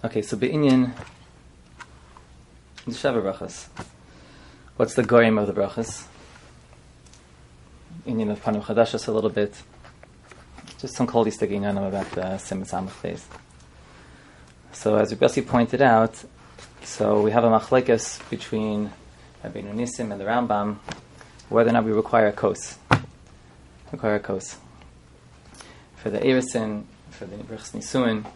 Okay, so be'inyan the Sheva brachas. What's the goyim of the brachas? Inyan of Panim Chadashos a little bit. Just some holistic inyanim about the Siman Samach days. So as Rabbi pointed out, so we have a machlekes between Rabbeinu Nissim and the Rambam whether or not we require a kos. For the Erisin, for the Berchs Nisuin.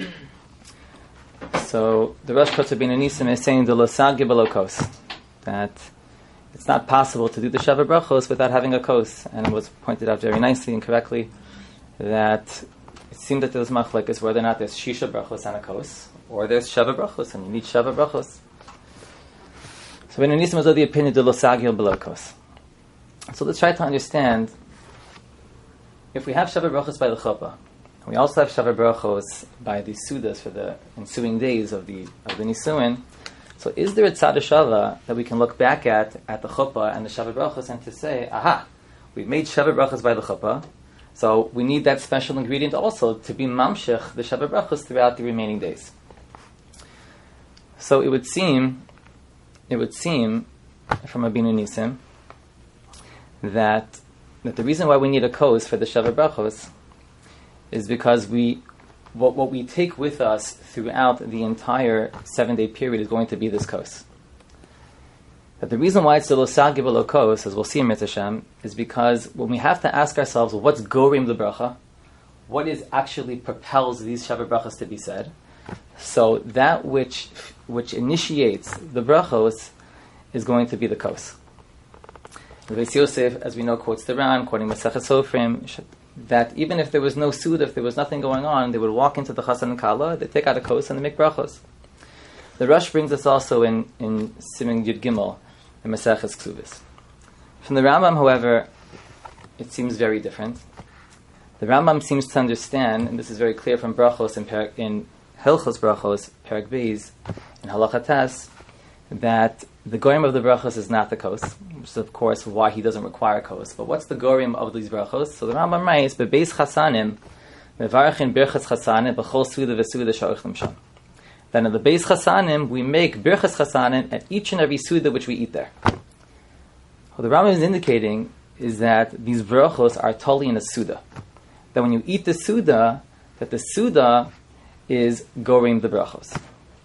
So the Rosh Kotzer Rabbeinu Nissim is saying the losag below kos, that it's not possible to do the Sheva brachos without having a kos. And it was pointed out very nicely and correctly that it seemed that there was machlekes whether or not there's shisha brachos and a kos, or there's Sheva brachos and you need Sheva brachos. So Rabbeinu Nissim was of the opinion the losag below kos. So let's try to understand, if we have Sheva brachos by the chuppah, and we also have Sheva brachos by the sudas for the ensuing days of the Nisuin, so is there a tzad shava that we can look back at the chuppah and the Sheva brachos and to say, aha, we've made Sheva brachos by the chuppah, so we need that special ingredient also to be mamshech the Sheva brachos throughout the remaining days. So it would seem from Rabbeinu Nissim that the reason why we need a kos for the Sheva brachos is because what we take with us throughout the entire 7-day period is going to be this kos. That the reason why it's the losag below kos, as we'll see in Mitzvah Hashem, is because when we have to ask ourselves, what's gorim the bracha? What is actually propels these Sheva brachos to be said? So that which initiates the brachos is going to be the kos. The Beis Yosef, as we know, quotes the Ran, quoting Maseches Sofrim, that even if there was no suda, if there was nothing going on, they would walk into the Chassan and Kala, they take out a kos and they make brachos. The Rush brings us also in Siman Yud Gimel, in Maseches Ksubis. From the Rambam, however, it seems very different. The Rambam seems to understand, and this is very clear from brachos in Hilchos brachos, Perek Beis, in Halacha Tes, that the goyim of the brachos is not the kos, which is of course why he doesn't require kos. But what's the goyim of these brachos? So the Rambam writes, "Bebeis chasanim, mevarachin birchas chasanim, b'chol suda v'suda sha'ochlim sham." Then in the beis chasanim, we make birchas chasanim at each and every suda which we eat there. What the Rambam is indicating is that these brachos are totally in a suda. That when you eat the suda, that the suda is goyim the brachos.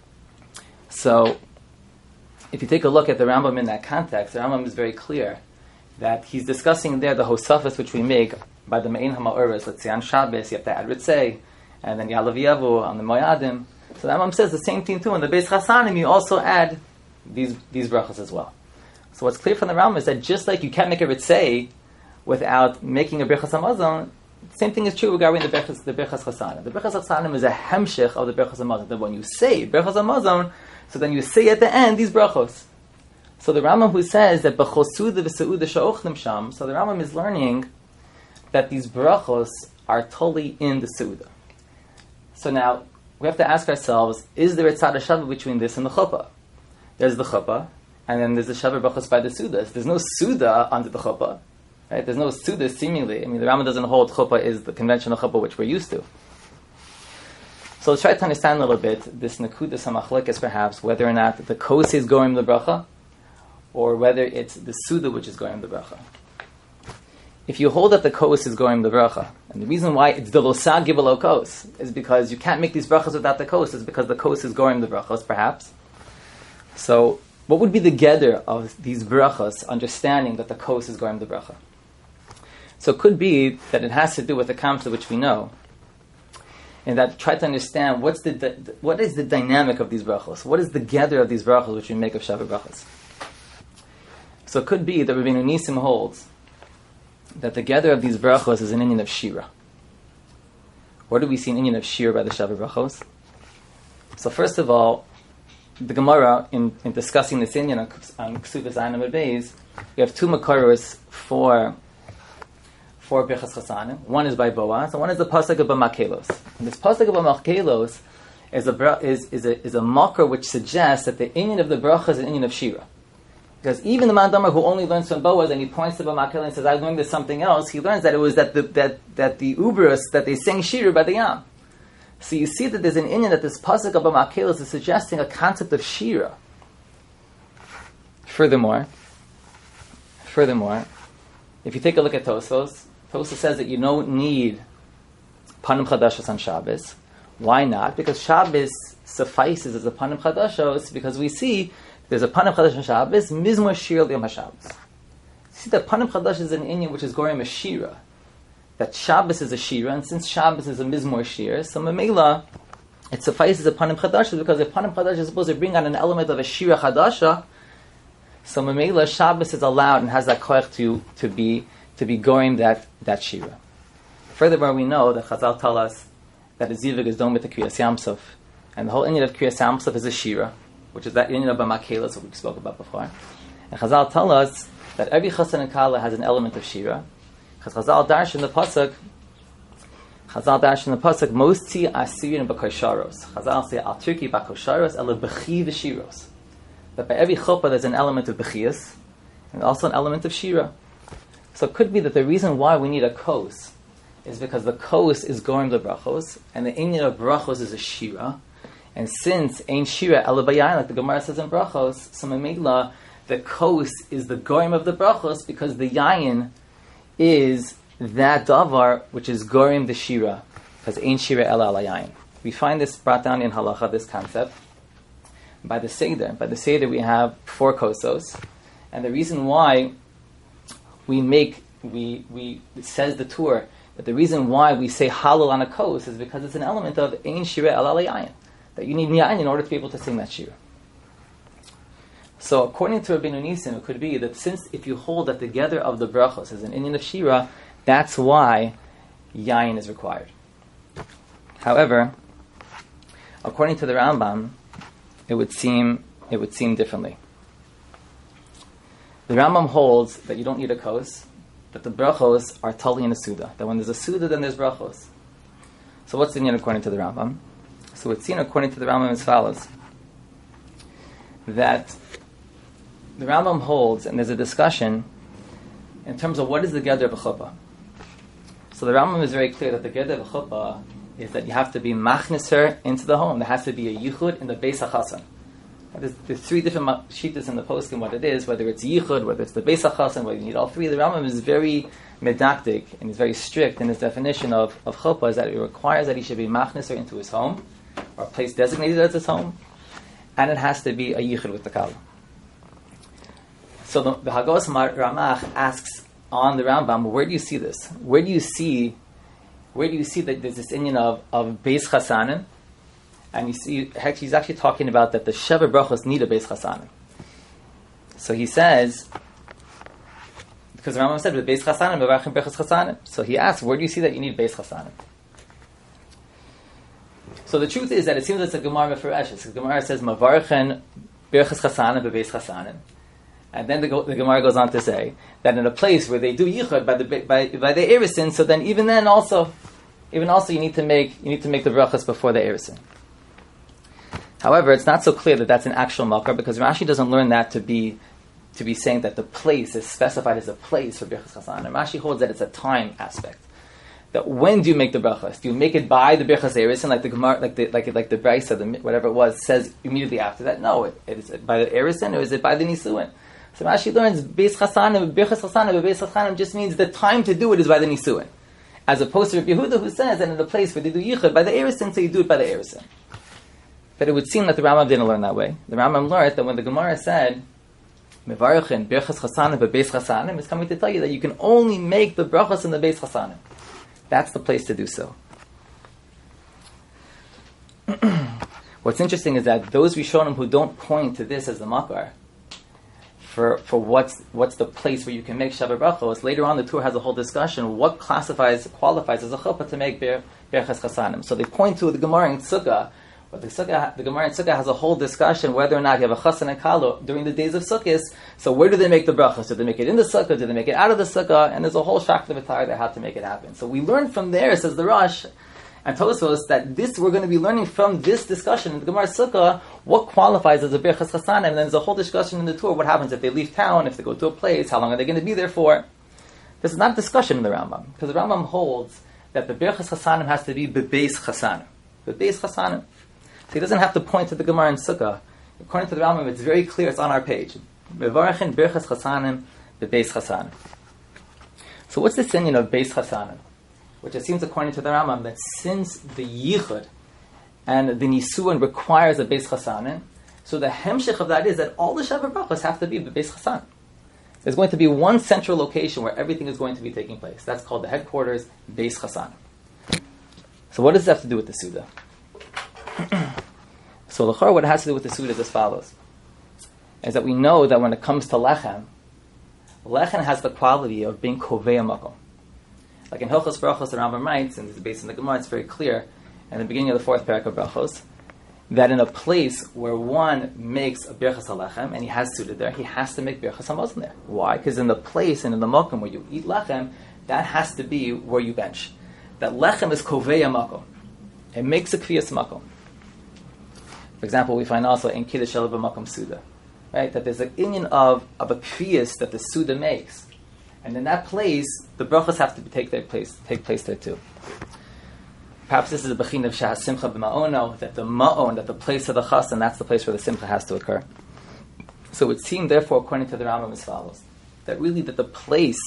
So if you take a look at the Rambam in that context, the Rambam is very clear that he's discussing there the hosafas which we make by the Me'in HaMa'oros. Let's say on Shabbos, you have to add Ritzei, and then Ya'alav Yavu on the Moyadim. So the Rambam says the same thing too. In the Beis Chasanim, you also add these brachos as well. So what's clear from the Rambam is that just like you can't make a Ritzei without making a Birchas HaMazon, the same thing is true regarding the Birchas Chasanim. The Birchas Chasanim is a hemshech of the Birchas HaMazon. That when you say Birchas HaMazon, so then you say at the end these brachos. So the Rambam who says that b'chol suda v'seuda sha'ochlim sham, so the Rambam is learning that these brachos are totally in the seuda. So now we have to ask ourselves: is there a tzad shava between this and the chuppah? There's the chuppah, and then there's the Sheva brachos by the sudas. There's no suda under the chuppah, right? There's no suda seemingly. I mean, the Rambam doesn't hold chuppah is the conventional chuppah which we're used to. So let's try to understand a little bit this nekudas hamachlekes, perhaps whether or not the kos is going the bracha, or whether it's the suda which is going the bracha. If you hold that the kos is going the bracha, and the reason why it's the losag below kos is because you can't make these brachas without the kos, is because the kos is going the brachos, perhaps. So what would be the geder of these brachos, understanding that the kos is going the bracha? So it could be that it has to do with the kamsa which we know, and that try to understand what is the dynamic of these brachos. What is the gather of these brachos which we make of Sheva brachos? So it could be that Rabbeinu Nissim holds that the gather of these brachos is an inyan of shira. What do we see in inyan of shira by the Sheva brachos? So first of all, the Gemara in discussing this inyan on Ksuvas Ayin Amud Beis, we have two makaros for Birchas Chasanim. One is by Boaz, and one is the pasuk of Makelos. And this pasuk of Makelos is a makar which suggests that the inyan of the bracha is an inyan of shira. Because even the man Damar who only learns from Boaz and he points to Makelos and says, "I learned this something else," he learns that it was that the Uberus that they sang shira by the Yam. So you see that there's an inyan that this pasuk of Makelos is suggesting a concept of shira. Furthermore, if you take a look at Tosfos says that you don't need panim chadashos on Shabbos. Why not? Because Shabbos suffices as a panim chadashos, because we see there's a panim chadash on Shabbos, mizmor shir l'yom haShabbos. See that panim chadash is an inyan which is gorim a shira. That Shabbos is a shira, and since Shabbos is a mizmor shir, so memela it suffices a panim chadash, because if panim chadash is supposed to bring on an element of a shira chadasha, so memela Shabbos is allowed and has that koach to be gorim that shira. Furthermore, we know that Chazal tell us that a zivug is done with the Kriyas Yamsuf, and the whole inyan of Kriyas Yamsuf is a shira, which is that inyan of B'Makelos that we spoke about before. And Chazal tell us that every chassan and kala has an element of shira, because Chazal darshan in the pasuk, Mosti Asirin B'Kosharos. Chazal say Al Turki B'Kosharos Ela B'Chi V'Shiros. That by every chuppah there's an element of B'chias and also an element of shira. So it could be that the reason why we need a kos is because the kos is gorim the brachos, and the inyan of brachos is a shira. And since ein shira ela b'yayin, like the Gemara says in brachos, so memela the kos is the gorim of the brachos, because the yayin is that davar which is gorim the shira, because ein shira ela ala yayin. We find this brought down in halacha, this concept, by the Seder. By the Seder we have 4 kosos, and the reason why it says the Tur, that the reason why we say halal on a kos is because it's an element of ein shira el ala yayin, that you need yayin in order to be able to sing that shira. So according to Rabbeinu Nisim, it could be that since if you hold that together of the brachos is an inyan of shira, that's why yayin is required. However, according to the Rambam, it would seem differently. The Rambam holds that you don't need a kos, that the brachos are tali in a suda. That when there's a suda, then there's brachos. So what's the inyan according to the Rambam? So what's seen according to the Rambam as follows: that the Rambam holds, and there's a discussion in terms of what is the gedder of a chuppah. So the Rambam is very clear that the gedder of a chuppah is that you have to be machniser into the home. There has to be a yichud in the beis hachasan. There's 3 different shittas in the poskim what it is, whether it's yichud, whether it's the beis hachasan, whether you need all 3. The Rambam is very medactic and he's very strict in his definition of chuppah, is that it requires that he should be machniser into his home, or a place designated as his home, and it has to be a yichud with the kala. So the Hagos Ramach asks on the Rambam, where do you see this? Where do you see that there's this inyan of beis chasanim? And you see, he's actually talking about that the Sheva Brachos need a beis chasanim. So he says, because the Rambam said, with beis chasanim, mevarchim berachos chasanim. So he asks, where do you see that you need beis chasanim? So the truth is that it seems it's a Gemara Mefereshes. The Gemara says, mevarchim berachos chasanim bebeis chasanim. And then the Gemara goes on to say that in a place where they do yichud by the erisin, so then even also you need to make the brachas before the erisin. However, it's not so clear that that's an actual makar, because Rashi doesn't learn that to be saying that the place is specified as a place for birchas chasan. And Rashi holds that it's a time aspect. That when do you make the brachas? Do you make it by the birchas erisin, like the Gemara, like the Brisa, whatever it was, says immediately after that? No, it is by the erisin, or is it by the nisuin? So Rashi learns beis chasanim, birchas chasanim, beis chasanim just means the time to do it is by the nisuin, as opposed to Rabbi Yehuda, who says that in the place where they do yichud by the erisin, so you do it by the erisin. But it would seem that the Rambam didn't learn that way. The Rambam learned that when the Gemara said mevarachin birchas chasanim bebeis chasanim, it's coming to tell you that you can only make the brachas in the beis chasanim. That's the place to do so. What's interesting is that those Rishonim who don't point to this as the makar for what's the place where you can make Shabbat brachos, later on the Torah has a whole discussion what qualifies as a chuppah to make birchas chasanim. So they point to the Gemara in Sukkah. But the Gemara in Sukkah has a whole discussion whether or not you have a chassan and kalo during the days of Sukkot. So where do they make the brachas? Do they make it in the Sukkah? Do they make it out of the Sukkah? And there's a whole shakta v'tar that how to make it happen. So we learn from there, says the Rosh and Tosfos, that this we're going to be learning from this discussion in the Gemara Sukkah what qualifies as a birchas chasanim. And then there's a whole discussion in the Torah what happens if they leave town, if they go to a place, how long are they going to be there for? This is not a discussion in the Rambam, because the Rambam holds that the birchas chasanim has to be bebeis chasanim. bebeis chasanim. So he doesn't have to point to the Gemara in Sukkah. According to the Rambam, it's very clear. It's on our page. Mevarachin birchas chasanim bebeis chasanim. So what's this inyan of beis chasanim? Which it seems, according to the Rambam, that since the yichud and the nisuin requires a beis chasanim, so the hemshech of that is that all the shavar brachos have to be beis chasanim. There's going to be one central location where everything is going to be taking place. That's called the headquarters, beis chasanim. So what does this have to do with the Suda? So l'chor, what it has to do with the Suda is as follows. Is that we know that when it comes to lechem, lechem has the quality of being kovei makom. Like in Hilchos Brachos, the Rambam writes, and this is based on the Gemara, it's very clear, in the beginning of the fourth parak of Brachos, that in a place where one makes a birchas halechem, and he has Suda there, he has to make birchas hamazon there. Why? Because in the place and in the makom where you eat lechem, that has to be where you bench. That lechem is kovei makom. It makes a kviyas makom. For example, we find also in Kiddush Shel B'Makom Suda, right? That there's an inyan of a kviyas that the Suda makes, and in that place, the brachas have to take place there too. Perhaps this is a bechin of shahas simcha b'ma'ono, that the ma'on, that the place of the chas, and that's the place where the simcha has to occur. So it would seem, therefore, according to the Rambam, as follows: that really that the place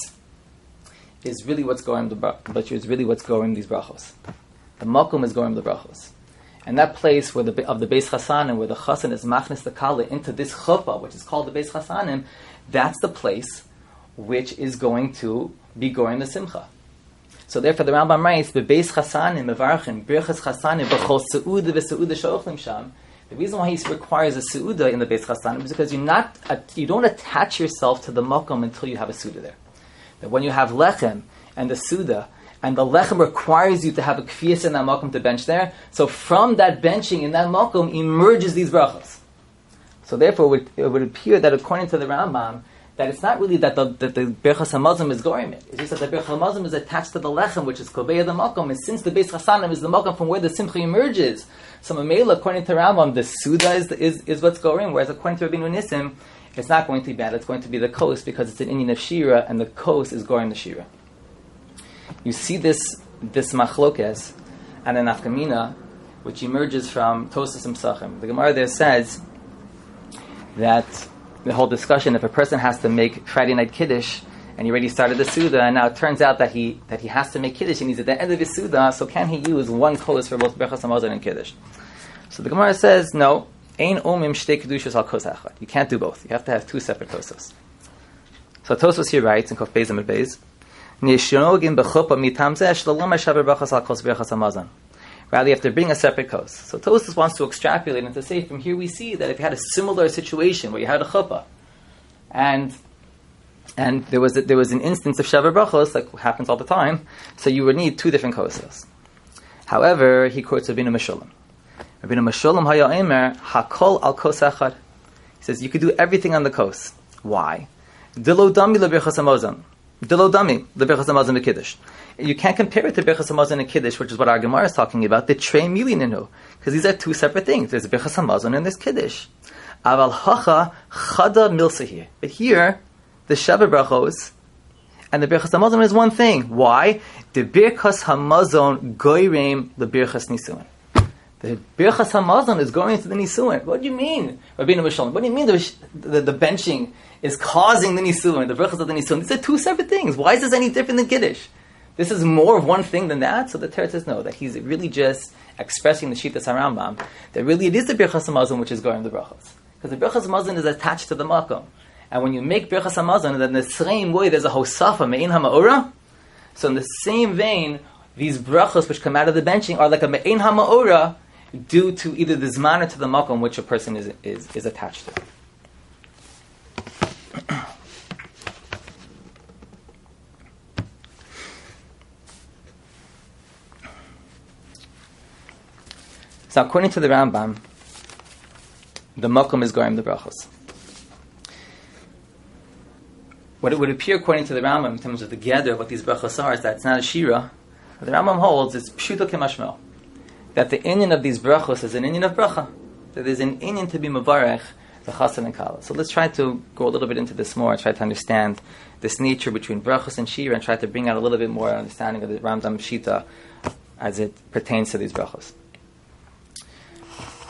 is really what's going these brachos. The makom is going the brachos. And that place where of the Beis Chasanim, where the Chasan is machnis the kala into this chuppah, which is called the Beis Chasanim, that's the place which is going to be going the simcha. So therefore the Rambam writes, Beis Chasanim mevarchim birchas chasanim b'chol seuda v'seuda she'ochlim sham. The reason why he requires a seuda in the Beis Chasanim is because you don't attach yourself to the makom until you have a seuda there. That when you have lechem and the seuda, and the lechem requires you to have a kfiyas in that makom to bench there. So from that benching in that makom emerges these brachos. So therefore, it would appear that according to the Rambam, that it's not really that the birchas hamazon is gorim it. It's just that the birchas hamazon is attached to the lechem, which is koveya the makom. And since the beis chasanim is the makom from where the simcha emerges, so mamela, according to Rambam, the suda is what's gorim. Whereas according to Rabbeinu Nissim, it's not going to be bad. It's going to be the kos because it's an inyan of shira, and the kos is gorim the shira. You see this machlokes and an afkamina, which emerges from Tosas and Psachim. The Gemara there says that the whole discussion, if a person has to make Friday night Kiddush, and he already started the Suda, and now it turns out that he has to make Kiddush, and he's at the end of his Suda, so can he use one kos for both Berachas Hamazon and Kiddush? So the Gemara says, no, Ein omim shtei Kedushas al kos echad. You can't do both. You have to have two separate kosos. So Tosas here writes, in Kof Beis Amud Beis, Rather, you have to bring a separate kos. So Tosfos wants to extrapolate and to say, from here we see that if you had a similar situation where you had a chuppah, and there was an instance of shavar brachos, like happens all the time, so you would need two different kosos. However, he quotes Rabbeinu Meshulam. Rabbeinu Meshulam haya omer hakol al kos echad. He says you could do everything on the kos. Why? Dilo dami lebirchas hamazon. Dilo dami lebirchas hamazon v'kiddush. You can't compare it to birchas hamazon and kiddush, which is what our Gemara is talking about. The trei milininu, because these are two separate things. There's birchas hamazon and there's kiddush. Aval hacha chada milsa here, but here the shavar brachos and the birchas hamazon is one thing. Why? The birchas hamazon goyreim the birchas nisuin. The birchas hamazon is going to the nisuin. What do you mean, Rabbeinu Meshulam? What do you mean the benching is causing the nisuin, the birchas of the nisuin? These are two separate things. Why is this any different than kiddush? This is more of one thing than that. So the Torah says no, that he's really just expressing the Shittas HaRambam, that really it is the birchas hamazon which is going the brachos. Because the birchas hamazon is attached to the makom. And when you make birchas hamazon, then the same way there's a hosafa, me'in ha'ma'ora. So in the same vein, these brachos which come out of the benching are like a me'in ha'ma'ora due to either the zman or to the makom which a person is attached to. So according to the Rambam, the makom is goyim the brachos. What it would appear according to the Rambam in terms of the gather of what these brachos are is that it's not a shira. What the Rambam holds is pshuto kemashmel, that the inyan of these brachos is an inyan of bracha. That there's an inyan to be mevarech the chasan and kala. So let's try to go a little bit into this more, try to understand this nature between brachos and shira, and try to bring out a little bit more understanding of the Rambam shita as it pertains to these brachos.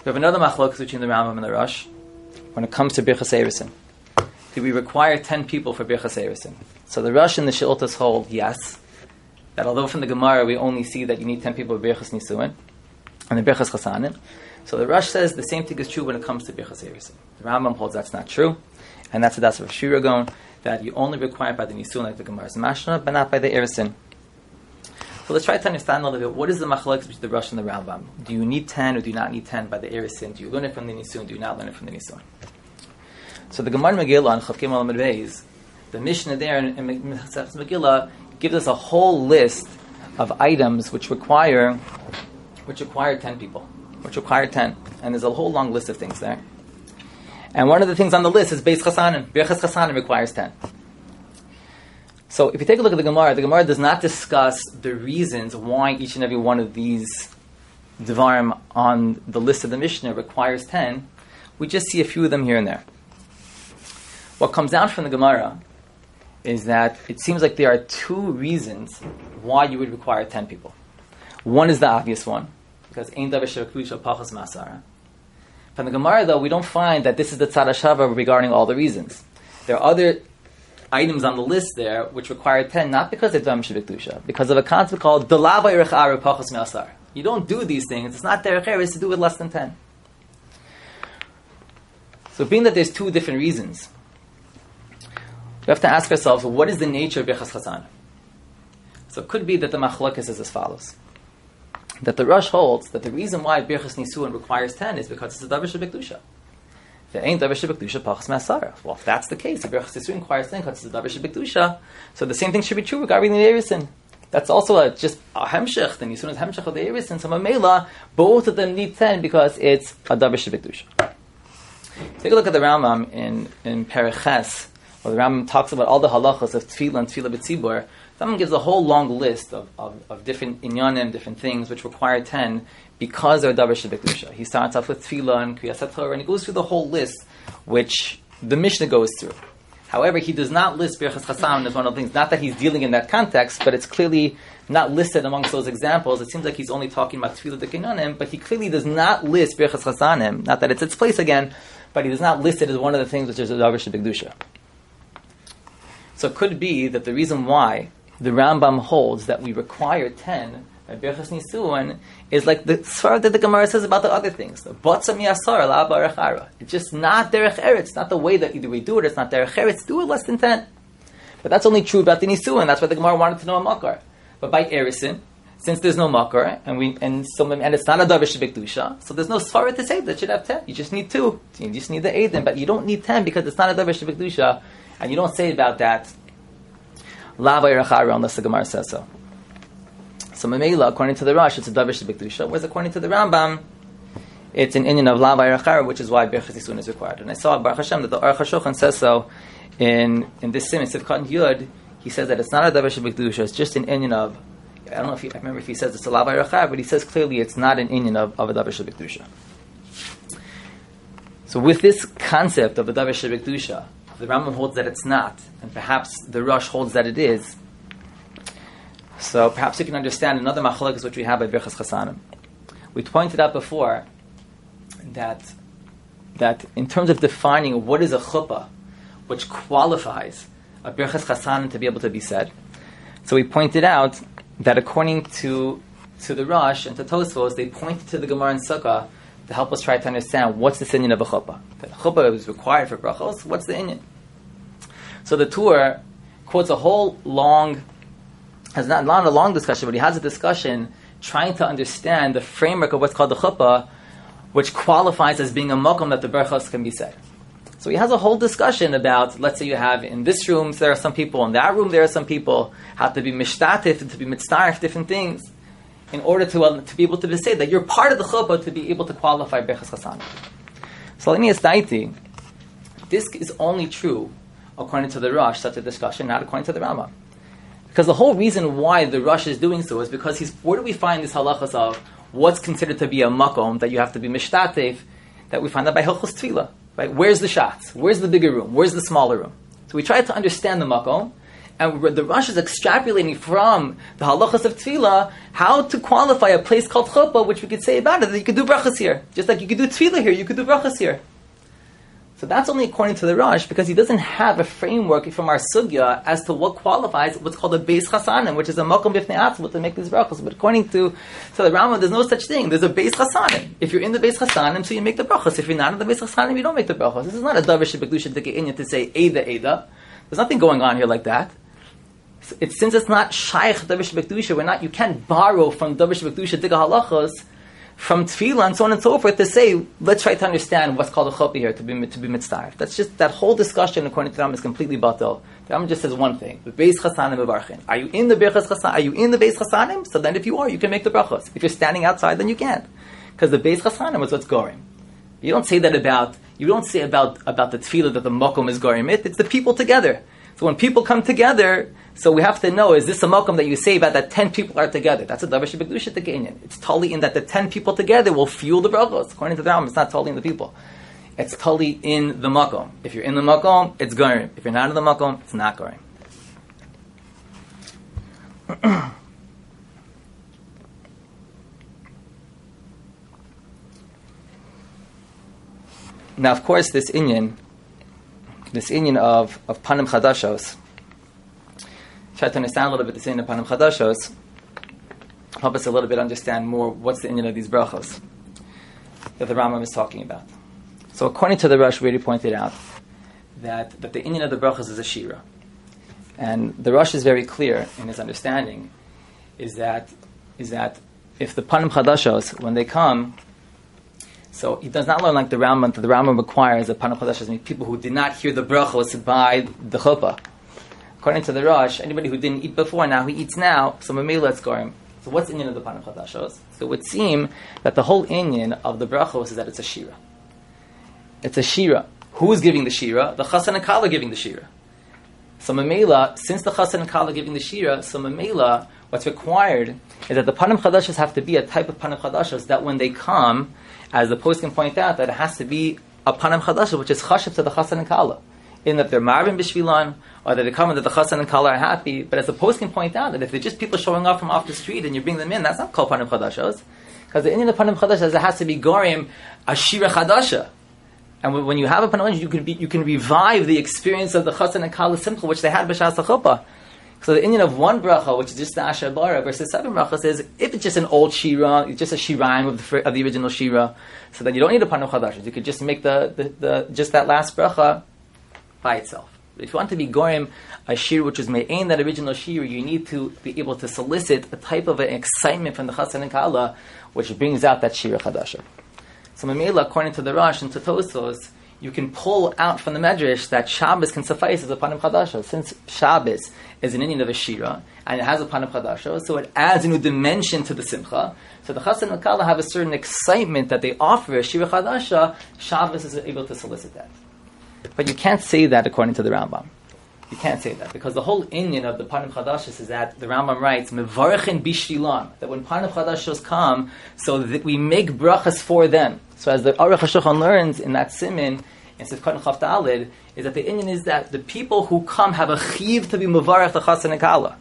We have another machlokas between the Rambam and the Rosh when it comes to Birchas Erusin. Do we require 10 people for Birchas Erusin? So the Rosh and the She'otas hold yes, that although from the Gemara we only see that you need 10 people for Birchas Nisuin and the Birchas Chasanim, so the Rosh says the same thing is true when it comes to Birchas Erusin. The Rambam holds that's not true, and that's the das of Shiragon, that you only require it by the Nisuin like the Gemara's Mashna, but not by the Erusin. So let's try to understand a little bit, what is the machlokes between the Rosh and the Rambam? Do you need 10 or do you not need 10 by the Erusin? Do you learn it from the Nisuin? Do you not learn it from the Nisuin? So the Gemara Megillah on Chav Gimel Amud Beis, the Mishnah there in Megillah gives us a whole list of items which require 10 people, which require 10. And there's a whole long list of things there. And one of the things on the list is Beis Chasanim. Birchas Chasanim requires 10. So if you take a look at the Gemara does not discuss the reasons why each and every one of these Devarim on the list of the Mishnah requires 10. We just see a few of them here and there. What comes out from the Gemara is that it seems like there are two reasons why you would require 10 people. One is the obvious one, because Ein Davar Shebekdusha Pachas Masara. From the Gemara, though, we don't find that this is the Tzad HaShava regarding all the reasons. There are other items on the list there which require 10, not because they're Davar Shebekdusha, because of a concept called Delav Erech Ara Pachas Masara. You don't do these things. It's not Derech Eretz to do with less than 10. So being that there's two different reasons, we have to ask ourselves, what is the nature of Birchas Chasanim? So it could be that the machlokas is as follows. That the Rosh holds that the reason why Birchas Nisuin requires 10 is because it's a Davar Shebekdusha. There ain't Davar Shebekdusha Pachas Masara. Well, if that's the case, if Birchas Nisuin requires 10 because it's a Davar Shebekdusha, so the same thing should be true regarding the Erusin. That's also just a Hemshech. The Nisuin is Hemshech of the Erusin. So Mamela, both of them need 10 because it's a Davar Shebekdusha. Take a look at the Rambam in Periches, where the Rambam talks about all the halachas of Tefillah and Tefillah B'tzibur. The Rambam gives a whole long list of different inyanim, different things which require 10 because they're Davar Shebekdusha. He starts off with Tefillah and Kriyas HaTorah, and he goes through the whole list which the Mishnah goes through. However, he does not list Birchas Chasanim as one of the things. Not that he's dealing in that context, but it's clearly not listed amongst those examples. It seems like he's only talking about Tefillah D'Kinyanim, but he clearly does not list Birchas Chasanim. Not that it's its place again, but he does not list it as one of the things which is a Davar Shebekdusha. So it could be that the reason why the Rambam holds that we require 10 by Birchas Nisuin is like the svar that the Gemara says about the other things. It's just not derech eretz, not the way that either we do it, it's not derech eretz, do it less than 10. But that's only true about the Nisuin, that's why the Gemara wanted to know a makar. But by Erusin, since there's no makar, and it's not a Davar Shebekdusha, so there's no svara to say that should have 10. You just need 2. You just need the Eidim, but you don't need 10 because it's not a Davar Shebekdusha, and you don't say about that Lava Yerachara unless the Gemara says so. So Mamela, according to the Rosh, it's a Davar Shebekdusha, whereas according to the Rambam, it's an inyan of Lava Yerachara, which is why Birchas Nisuin is required. And I saw Baruch Hashem that the Aruch HaShulchan says so in this Siman Sivkat Yud. He says that it's not a Davar Shebekdusha, it's just an inyan of, I don't know if I remember if he says it's a Lava Yerachara, but he says clearly it's not an inyan of a Davar Shebekdusha. So with this concept of a Davar Shebekdusha, the Rambam holds that it's not, and perhaps the Rosh holds that it is. So perhaps you can understand another machlokes which we have by Birchas Chasanim. We pointed out before that in terms of defining what is a chuppah, which qualifies a Birchas Chasanim to be able to be said. So we pointed out that according to the Rosh and to Tosfos, they pointed to the Gemara in Sukkah to help us try to understand what's the inyan of a chuppah. That a chuppah is required for brachos, what's the inyan? So the Tur quotes a whole has not a long discussion, but he has a discussion trying to understand the framework of what's called the chuppah, which qualifies as being a makom that the brachos can be said. So he has a whole discussion about, let's say you have in this room there are some people, in that room there are some people, how to be mishtatif and to be mitzaref, different things, in order to be able to say that you're part of the chuppah to be able to qualify Birchas Chasanim. So let me ask this is only true according to the Rosh, such a discussion, not according to the Rambam. Because the whole reason why the Rosh is doing so is because where do we find this halachas of what's considered to be a makom, that you have to be mishtatev, that we find that by Hilchos Tefillah. Right? Where's the shots? Where's the bigger room? Where's the smaller room? So we try to understand the makom, And the Rosh is extrapolating from the halachas of tefillah how to qualify a place called chuppah, which we could say about it, that you could do brachas here. Just like you could do tefillah here, you could do brachas here. So that's only according to the Rosh, because he doesn't have a framework from our sugya as to what qualifies what's called a beis chasanim, which is a makom b'fnei atzmo to make these brachos. But according to the Rambam, there's no such thing. There's a beis chasanim. If you're in the beis chasanim, so you make the brachos. If you're not in the beis chasanim, you don't make the brachos. This is not a davar shebekdusha to say eda. There's nothing going on here like that. Since it's not shaykh davar shebekdusha, you can't borrow from davar shebekdusha diga halachos, from tefillah and so on and so forth, to say, let's try to understand what's called a chuppah here, to be mitzvah. That's just, that whole discussion according to the Rambam is completely batal. The Rambam just says one thing: the beis chasanim mevarchin. Are you in the beis chasanim? Are you in the beis chasanim? So then, if you are, you can make the brachos. If you're standing outside, then you can't, because the beis chasanim is what's gorim. You don't say that about. You don't say about the tefillah that the makom is gorim. It's the people together. So when people come together, so we have to know, is this a makom that you say about that 10 people are together? That's a davar shebekdusha tekeinin. It's totally in that the 10 people together will fuel the brachos. According to the Rambam, it's not totally in the people. It's totally in the makom. If you're in the makom, it's gorim. If you're not in the makom, it's not gorim. Now, of course, this inyan of panim chadashos, try to understand a little bit this inyan of panim chadashos, help us a little bit understand more what's the inyan of these brachos that the Rambam is talking about. So according to the Rosh, we already pointed out that the inyan of the brachos is a shira. And the Rosh is very clear in his understanding, is that if the panim chadashos, when they come, so he does not learn like the Rambam. The Rambam requires that panim chadashos mean people who did not hear the brachos by the chuppah. According to the Rosh, anybody who didn't eat before, now he eats now, so mamela it's gorim. So what's the inyan of the panim chadashos? So it would seem that the whole inyan of the brachos is that it's a shira. It's a shira. Who's giving the shira? The chassan and kala giving the shira. So mamela, since the chassan and kala giving the shira, so mamela, what's required is that the panim chadashos have to be a type of panim chadashos that when they come, as the post can point out, that it has to be a panim chadashos which is chashiv to the chassan and kala, in that they're marvin b'shvilan, or that they come and that the chassan and kala are happy. But as the post can point out, that if they're just people showing up from off the street and you bring them in, that's not called panim chadashos, because the inyan of panim chadashos it has to be gorim a shira chadasha. And when you have a panim, you can revive the experience of the chassan and kala simcha which they had b'shas chuppah. So the inyan of one bracha, which is just the Asher Bara, versus 7 brachas, is if it's just an old shira, it's just a shiraim of the original shira, so then you don't need a panim chadashos. You could just make the just that last bracha by itself. But if you want to be gorim a shir which is me'ain that original shir, you need to be able to solicit a type of an excitement from the chassan and kala, which brings out that shira chadasha. So Mamela, according to the Rosh and to Tosfos, you can pull out from the Medrash that Shabbos can suffice as a panim chadasha. Since Shabbos is an inyan of a shira, and it has a panim chadasha, so it adds a new dimension to the simcha. So the chassan and kala have a certain excitement that they offer a shira chadasha. Shabbos is able to solicit that. But you can't say that according to the Rambam. You can't say that, because the whole inyan of the panim chadashos is that the Rambam writes mevarachin bishvilan, that when panim chadashos come, so that we make brachas for them. So as the Aruch HaShulchan learns in that simin in Sifkat Chav Ta'alid, is that the inyan is that the people who come have a chiv to be mevarach the chassan and kala.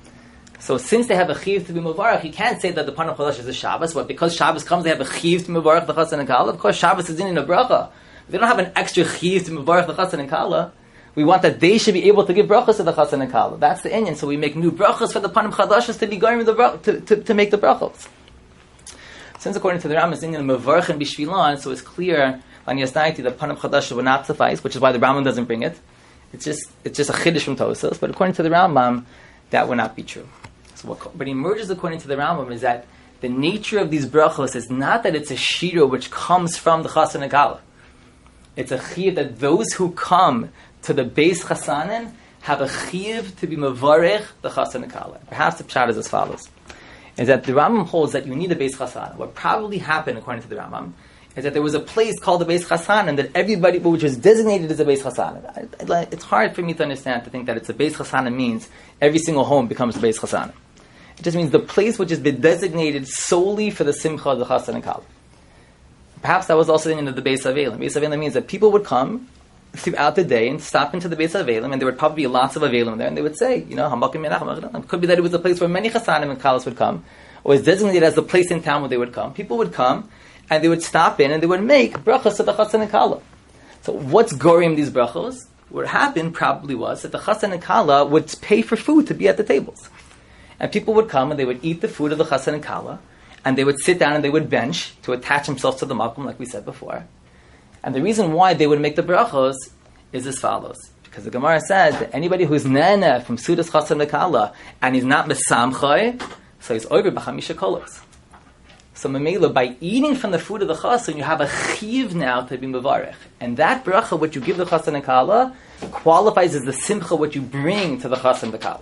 So since they have a chiv to be mevarach, you can't say that the panim chadash is a Shabbos. But because Shabbos comes, they have a chiv to mevarach the chassan and kala. Of course, Shabbos is in a bracha. They don't have an extra chiv to mevarach the chassan and kala. We want that they should be able to give brachas to the chassan and kala. That's the inyan. So we make new brachas for the panim chadashos to be going with the to make the brachos. Since according to the Rambam, it's inyan mevarachin bishvilan, so it's clear on Yasnaiti the panim chadashos would not suffice, which is why the Rambam doesn't bring it. It's just a chiddush from Tosfos, but according to the Rambam, that would not be true. So what emerges according to the Rambam is that the nature of these brachos is not that it's a shira which comes from the chassan and kala. It's a chiyuv that those who come to the beis chasanin have a chiyuv to be mevarech the chassan and kala. Perhaps the pshat is as follows: is that the Rambam holds that you need a beis chasanin. What probably happened, according to the Rambam, is that there was a place called the beis chasanin that everybody, which was designated as a beis chasanin. It's hard for me to understand, to think that it's a beis chasanin means every single home becomes a beis chasanin. It just means the place which has been designated solely for the simcha of the chassan and kala. Perhaps that was also the end of the Beis Avelim. Beis Avelim means that people would come, throughout the day and stop into the Beis Avelim, and there would probably be lots of Avelim there, and they would say, Hamakim Menachem. It could be that it was a place where many Chasanim and Kalas would come, or was designated as the place in town where they would come. People would come, and they would stop in, and they would make brachos to the Chasan and Kala. So what's gorim these brachos? What happened probably was that the Chasan and Kala would pay for food to be at the tables. And people would come, and they would eat the food of the Chasan and Kala, and they would sit down and they would bench to attach themselves to the makom, like we said before. And the reason why they would make the brachos is as follows. Because the Gemara says that anybody who's nene from Sudas Chasan Nekala and he's not mesamchay, so he's over b'chamisha kolos. So Mamela, by eating from the food of the Chasan, you have a chiv now to be mevarech. And that bracha, what you give the Chasan Nekala, qualifies as the simcha what you bring to the Chasan Nekala.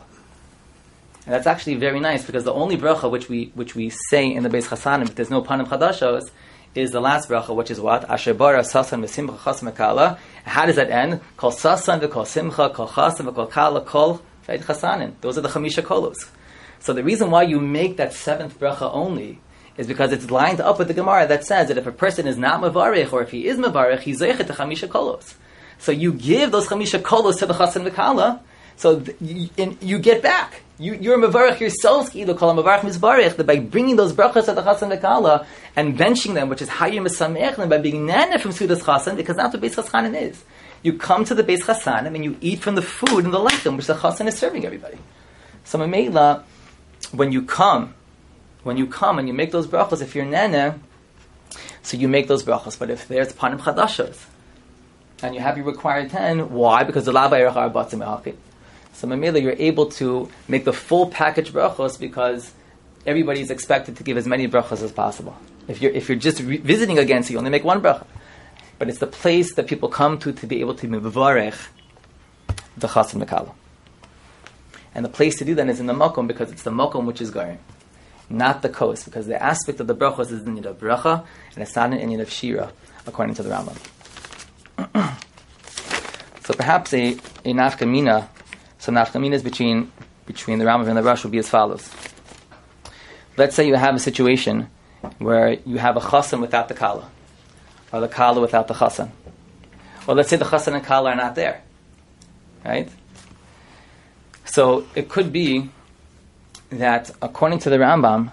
And that's actually very nice, because the only bracha which we say in the Beis Chasanim, but there's no panim chadashos, is the last bracha, which is what? Asher bara sasan v'simcha chas mekala. How does that end? Kol sasan v'kol simcha, kol chasan v'kol kala, kol v'ed chasanin. Those are the chamisha kolos. So the reason why you make that seventh bracha only is because it's lined up with the Gemara that says that if a person is not mevarech, or if he is mevarech, he's zeichet to chamisha kolos. So you give those chamisha kolos to the chasan v'kala, so you get back. You're mevarech yourselves, ki'ilu kol mevarech mizbarech, that by bringing those brachas at the chasan v'kala and benching them, which is how you mesamech them, by being nana from sudas chasan, because that's what Beis Chasanim is. You come to the Beis Chasanim and you eat from the food and the lechem which the chasan is serving everybody. So Mamela, when you come and you make those brachas, if you're nana, so you make those brachas. But if there's panim chadashos and you have your required 10, why? Because the labayirach are batzim ehachid. So Mamela, you're able to make the full package brachos because everybody is expected to give as many brachos as possible. If you're just visiting again, so you only make one bracha. But it's the place that people come to be able to mevarech the chasan mekala. And the place to do that is in the makom, because it's the makom which is garim, not the kos, because the aspect of the brachos is the inyan of bracha, and it's not an inyan of shira, according to the Rambam. So perhaps a nafkamina. So nafkaminas between the Rambam and the Rosh would be as follows. Let's say you have a situation where you have a chasan without the kala, or the kala without the chasan. Or let's say the chasan and kala are not there, right? So it could be that according to the Rambam,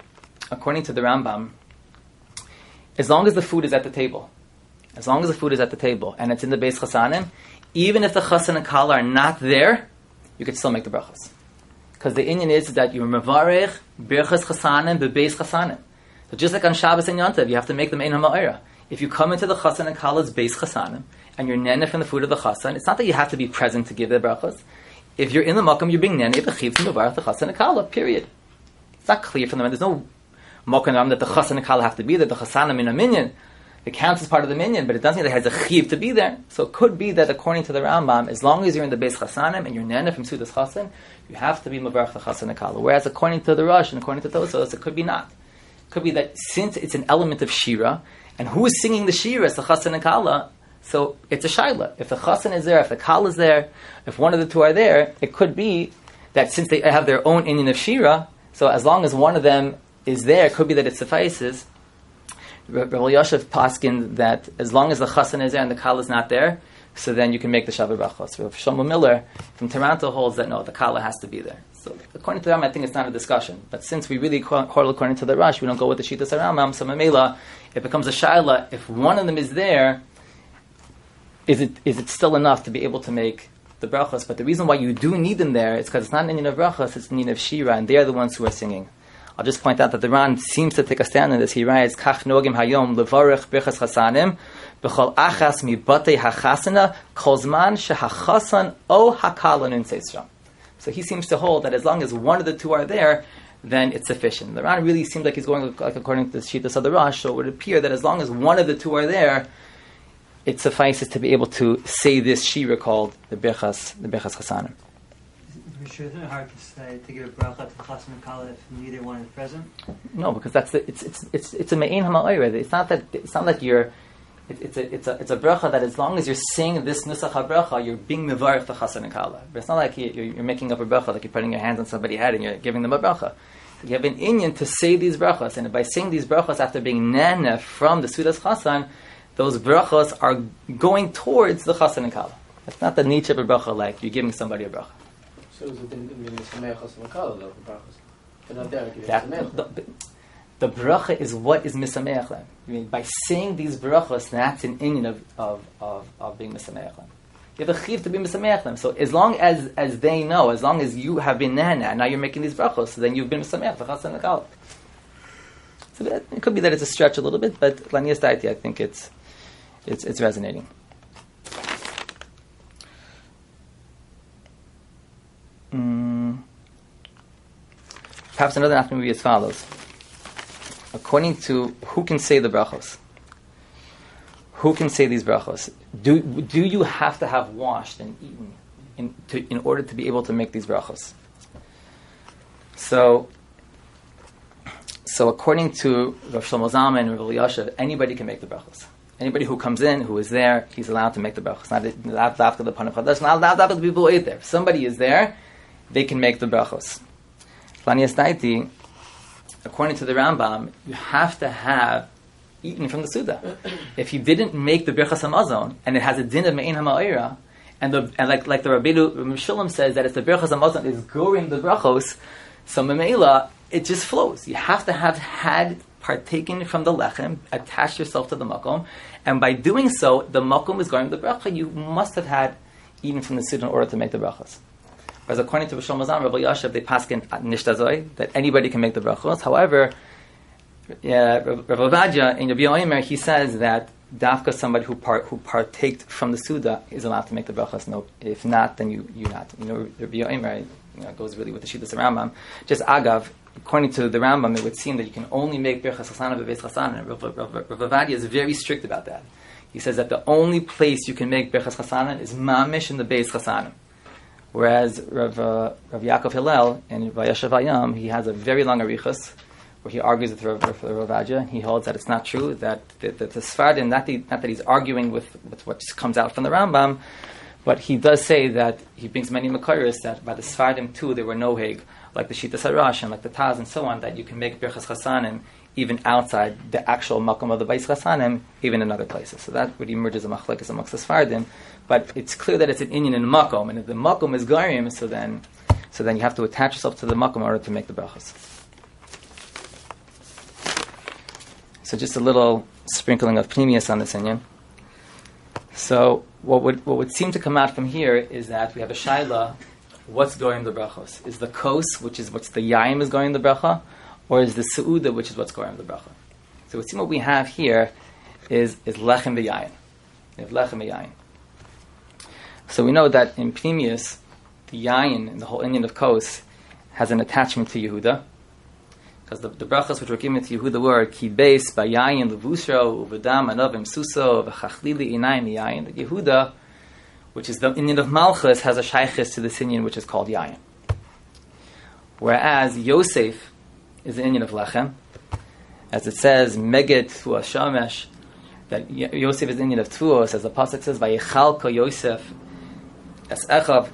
as long as the food is at the table, and it's in the Beis Chasanim, even if the chasan and kala are not there, you could still make the brachas. Because the inyan is that you're mevarech birchas chasanim bebeis chasanim. So just like on Shabbos and Yontav, you have to make them ein ha'ma'ira. If you come into the chasan and kala's beis chasanim, and you're nene from the food of the chasan, it's not that you have to be present to give the brachas. If you're in the makam, you're being nene b'chiv to mevarech the chasan and kala, period. It's not clear from them. There's no makam that the chasan and kala have to be there, the chasanim in a minyan. It counts as part of the minyan, but it doesn't mean that it has a chiv to be there. So it could be that according to the Rambam, as long as you're in the Beis Chasanim and you're nene from Sudas Chasan, you have to be mevarech the chasan nekala. Whereas according to the Rosh and according to Tosos, it could be not. It could be that since it's an element of shira, and who is singing the shira is the chasan nekala, so it's a shaila. If the chasan is there, if the kala is there, if one of the two are there, it could be that since they have their own inyan of shira, so as long as one of them is there, it could be that it suffices. Rabbi Yosef paskin that as long as the chasan is there and the kala is not there, so then you can make the Shabbat brachos. Rabbi Shlomo Miller from Toronto holds that no, the kala has to be there. So according to them, I think it's not a discussion. But since we really quarrel according to the Rosh, we don't go with the Shittas Rambam. So Mamela, it becomes a shaila. If one of them is there, is it still enough to be able to make the brachos? But the reason why you do need them there is because it's not an inyan of brachos, it's an inyan of shira, and they are the ones who are singing. I'll just point out that the Ran seems to take a stand on this. He writes, Kach nogim hayom levarech birchas chasanim b'chol achas mi batei hachasana kol zman shehachasan o hakala ninseis sham. So he seems to hold that as long as one of the two are there, then it's sufficient. The Ran really seems like he's going like according to the Shittas of the Rosh, so it would appear that as long as one of the two are there, it suffices to be able to say this shira called the birchas chasanim. Sure, isn't it hard to say to give a bracha to Chasan and Kala if neither one is present? No, because it's a me'ein hama'oira. It's not like you're. It's a bracha that as long as you're saying this nusach habracha, you're being mevarech the Chasan and Kala. But it's not like you're making up a bracha like you're putting your hands on somebody's head and you're giving them a bracha. You have an inyan to say these brachas, and by saying these brachas after being nana from the Sudas Chasan, those brachos are going towards the chassan and kala. That's not the nature of a bracha like you're giving somebody a bracha. So is it in the Sameach chassan and kala though, the brachos? They're not there. The bracha is what is misameach them. I mean, by saying these brachos, that's an inyan of being misameach them. You have a chiv to be misameach them. So as long as they know, as long as you have been nehna, now you're making these brachos, so then you've been misameach the chassan and kala. So it could be that it's a stretch a little bit, but Lanias Daiti, I think it's resonating. Perhaps another afternoon will be as follows. According to who can say the brachos, who can say these brachos? Do you have to have washed and eaten in order to be able to make these brachos? So according to Rav Shlomo Zalman and Rav Elyashiv, anybody can make the brachos. Anybody who comes in, who is there, he's allowed to make the brachos. Not after the Panav Chadash, not after the people who ate there. If somebody is there, they can make the brachos. Lanias Daiti, according to the Rambam, you have to have eaten from the Suda. If you didn't make the Birchas HaMazon, and it has a din of Me'in HaMa'ira, and like the Rabbi Shalom says that if the Birchas HaMazon is goring the brachos, so Me'ila, it just flows. You have to have had partaken from the lechem, attached yourself to the makom, and by doing so, the makom is goring the bracha. You must have had eaten from the Suda in order to make the brachos. Whereas according to Rishon Mazam, Rabbi Yashav, they paskin nishtazoi, that anybody can make the brachos. However, Rav Ovadia in Rabbi Yomer, he says that dafka, somebody who partaked from the Suda, is allowed to make the brachos. No, if not, then you not. Rabbi Yomer goes really with the Shittas Rambam. Just agav, according to the Rambam, it would seem that you can only make birchas chasana bebeis chasana. And Rav Ovadia is very strict about that. He says that the only place you can make birchas chasana is mamish in the beis chasana. Whereas Rav Yaakov Hillel in Vayashav Hayam, he has a very long arichas where he argues with Rav Ovadia, and he holds that it's not true, that the Sfardim, not that he's arguing with what comes out from the Rambam, but he does say that he brings many Makaris that by the Sfardim too there were no heg, like the Shita Sarash and like the Taz and so on, that you can make Birchas Chasanim even outside the actual Makom of the Beis Chasanim, even in other places. So that would emerge as a machlekes amongst the Sfardim. But it's clear that it's an inyan in the makom, and if the makom is garim, so then you have to attach yourself to the makom in order to make the brachos. So just a little sprinkling of pnimius on this inyan. So what would seem to come out from here is that we have a shaila: what's garim the brachos? Is the kos, which is what's the yaim, is garim the bracha, or is the seuda, which is what's garim the bracha? So it seems what we have here is lechem b'yayin. We have lechem b'yayin. So we know that in Pnimius, the Yayin, and the whole Indian of Kos, has an attachment to Yehuda. Because the brachas which were given to Yehuda were Ki Beis, Bayayin, Levusro, Uvadam, Anavim, Suso, V'chachlili, Inayim, Yayin. That Yehuda, which is the Indian of Malchus, has a shaykhis to this Indian which is called Yayin. Whereas Yosef is the Indian of Lechem. As it says, Meged Tuah Shamesh, that Yosef is the Indian of Tuos, as the Pasuk says, Vayechalko Yosef, Es Echav,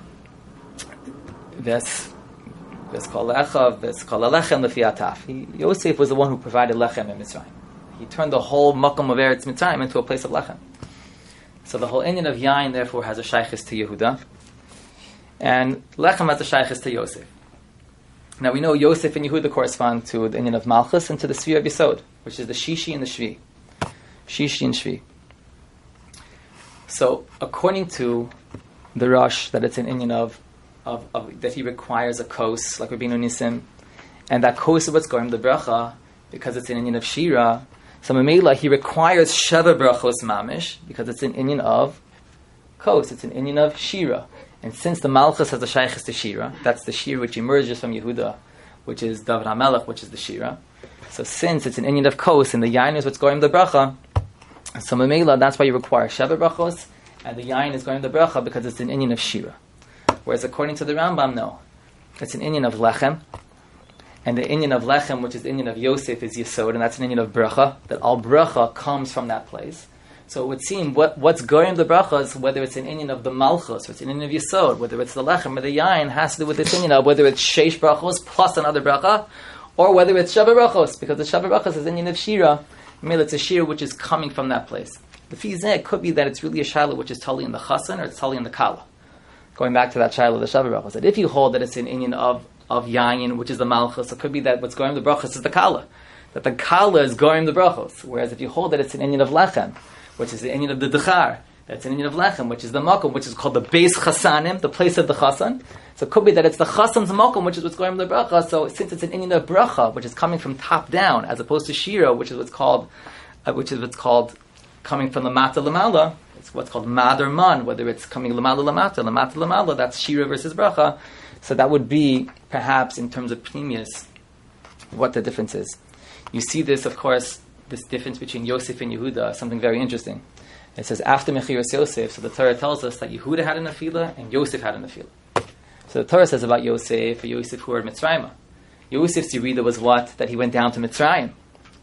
Ves Kol Echav, Ves Kol Lechem Lefi Ataf. Yosef was the one who provided Lechem in Mitzrayim. He turned the whole Makom of Eretz Mitzrayim into a place of Lechem. So the whole Indian of Yain, therefore, has a shaykhis to Yehuda. And Lechem has a shaykhis to Yosef. Now we know Yosef and Yehuda correspond to the Indian of Malchus and to the sphere of Yesod, which is the Shishi and the Shvi. Shishi and Shvi. So according to the Rosh, that it's an Indian of that he requires a kos, like Rabbeinu Nisim, and that kos is what's going the bracha, because it's an Indian of Shira. So Mamela, he requires Sheva brachos mamish, because it's an Indian of kos, it's an Indian of Shira. And since the Malchus has a shaykhis to Shira, that's the Shira which emerges from Yehuda, which is David HaMelech, which is the Shira. So since it's an Indian of kos, and the yain is what's going the bracha, so Mamela, that's why you require Sheva brachos, and the yain is going the bracha because it's an Indian of Shira. Whereas according to the Rambam, no. It's an Indian of Lechem. And the Indian of Lechem, which is the Indian of Yosef, is Yesod, and that's an Indian of bracha. That all bracha comes from that place. So it would seem what's going the brachas, whether it's an Indian of the Malchus, or it's an Indian of Yesod, whether it's the Lechem or the yain, has to do with this Indian of whether it's Sheish brachos plus another bracha, or whether it's Sheva brachos, because the Sheva brachos is Indian of Shira. Maybe it's a Shira which is coming from that place. The fizeh, it could be that it's really a shiloh which is totally in the chassan or it's totally in the kala. Going back to that shiloh of the Shavuot brachos, that if you hold that it's an inyan of yayin, which is the malchus, it could be that what's going the brachos is the kala. That the kala is going the brachos. Whereas if you hold that it's an inyan of lechem, which is the inyan of the dechar, that's an inyan of lechem, which is the makom, which is called the beis chasanim, the place of the chasan. So it could be that it's the chasan's makom, which is what's going the bracha. So since it's an inyan of bracha, which is coming from top down, as opposed to shira, which is what's called coming from the mata lamala, it's what's called mad or man, whether it's coming lamala lamata, that's shira versus bracha. So that would be, perhaps, in terms of pnimius, what the difference is. You see this, of course, this difference between Yosef and Yehuda, something very interesting. It says, after Mechiras Yosef, so the Torah tells us that Yehuda had a nefila and Yosef had a nefila. So the Torah says about Yosef who were Mitzrayim. Yosef's Yerida was what? That he went down to Mitzrayim.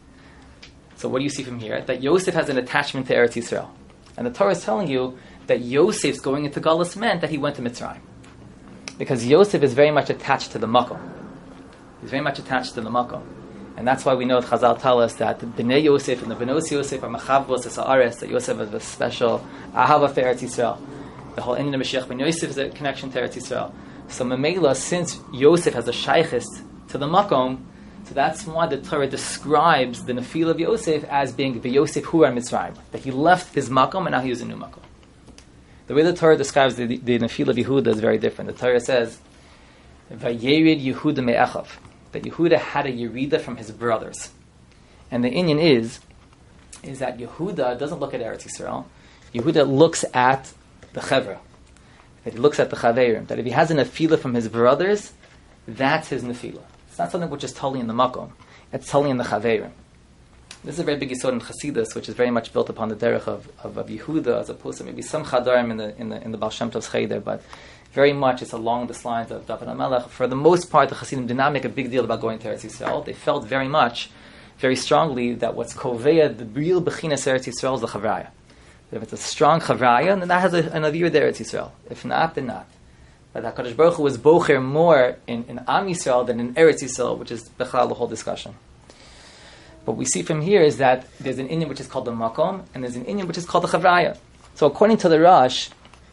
So what do you see from here? That Yosef has an attachment to Eretz Yisrael. And the Torah is telling you that Yosef's going into Galus meant that he went to Mitzrayim. Because Yosef is very much attached to the Makom. He's very much attached to the Makom. And that's why we know that Chazal tell us that Bnei Yosef and the Benos Yosef are Machavos es Haaretz, that Yosef has a special Ahava for Eretz Yisrael. The whole Inyan of Mashiach ben Yosef is a connection to Eretz Yisrael. So Mamela, since Yosef has a shaykhis to the Makom, so that's why the Torah describes the Nefil of Yosef as being the Yosef who are Mitzrayim, that he left his Makom and now he is a new Makom. The way the Torah describes the Nefil of Yehuda is very different. The Torah says, Vayerid Yehuda me'echav, that Yehuda had a Yerida from his brothers. And the inyan is that Yehuda doesn't look at Eretz Yisrael. Yehuda looks at the Chevra. That he looks at the Chaverim. That if he has a Nefila from his brothers, that's his Nefila. It's not something which is totally in the Makom. It's totally in the Chaverim. This is a very big yisod in Chassidus, which is very much built upon the derech of Yehuda, as opposed to maybe some Chadarim in the Baal Shem Tov's Cheder, but very much it's along the lines of David HaMelech. For the most part, the Chassidim did not make a big deal about going to Eretz Yisrael. They felt very strongly, that what's Koveya, the real Bechinas Eretz Yisrael, is the Chavraya. If it's a strong Chavraya, then that has an Avir there, Eretz Yisrael. If not, then not. But HaKadosh Baruch Hu was bocher more in Am Yisrael than in Eretz Yisrael, which is Bechal, the whole discussion. What we see from here is that there's an inyan which is called the Makom, and there's an inyan which is called the Chavraya. So according to the Rosh,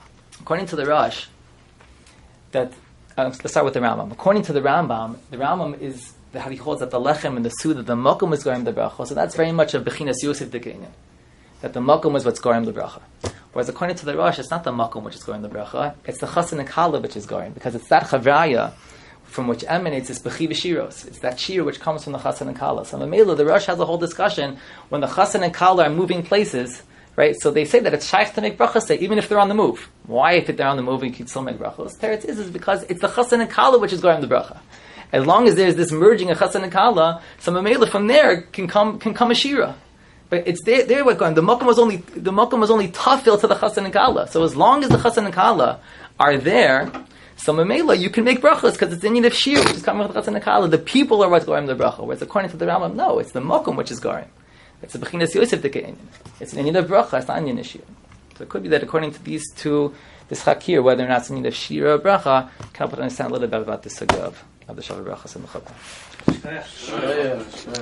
that let's start with the Rambam. According to the Rambam is how he holds that the lechem and the suda, the makom is goyim the bracha. So that's very much a bechinas Yosef Dekainin, that the makom is what's goyim the bracha. Whereas according to the Rosh, it's not the makom which is goyim the bracha; it's the chasen and kala which is goyim, because it's that chavraya from which emanates this bechi v'shiros. It's that shir which comes from the chasen and kala. So Mamela, the Rosh has a whole discussion when the chasen and kala are moving places. Right, so they say that it's shaykh to make brachas, even if they're on the move. Why, if they're on the move, you can still make brachas? Teretz is because it's the chasen and kala which is going the bracha. As long as there's this merging of chasen and kala, so mamela from there can come a shira. But it's there what going. The makom was only tafil to the chasen and kala. So as long as the chasen and kala are there, so mamela you can make brachas because it's in need of shira, which is coming with the chasen and kala. The people are what's going the bracha. Whereas according to the Rambam, no, it's the makom which is going. It's a bechinas Yosef Dekainin. It's an inyan of bracha. It's not an inyan of shira. So it could be that according to these two, this hakir, whether or not it's an inyan of shira or bracha, can help us understand a little bit about the sugya of the Shavuot brachas and the Chupah.